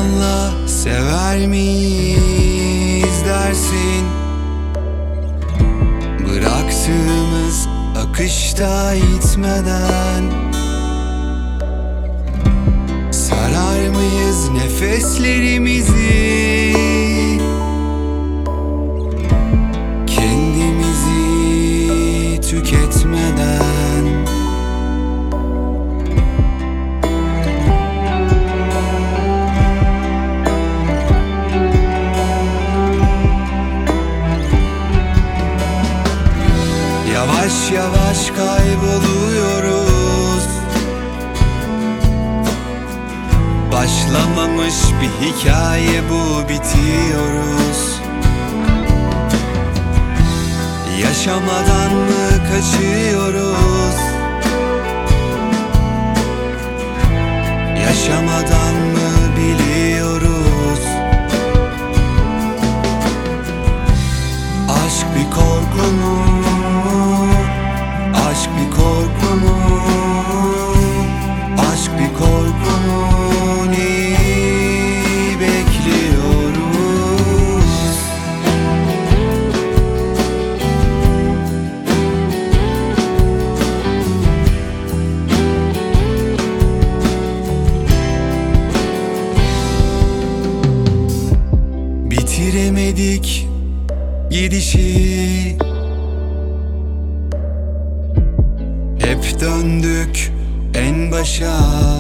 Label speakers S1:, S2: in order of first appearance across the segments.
S1: zamanla sever miyiz dersin? Bıraktığımız akışta itmeden sarar mıyız nefeslerimizi? Kendimizi tüketmeden. Yavaş yavaş kayboluyoruz. Başlamamış bir hikaye bu, bitiyoruz. Yaşamadan mı kaçıyoruz? Yaşamadan mı biliyoruz? Aşk bir korku mu? Aşk bir korku mu? Aşk bir korku mu? Neyi bekliyoruz? Bitiremedik gidişi, hep döndük en başa.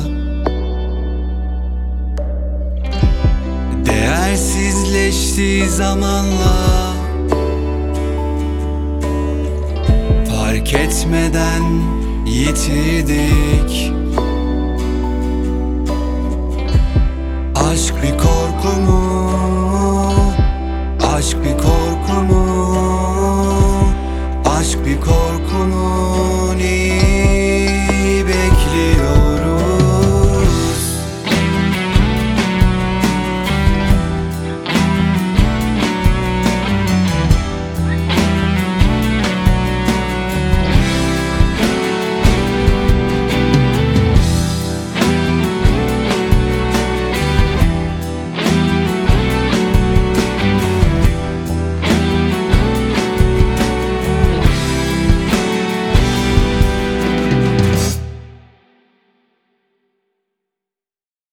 S1: Değersizleşti zamanla, fark etmeden yitirdik. Aşk bir korku mu? Aşk bir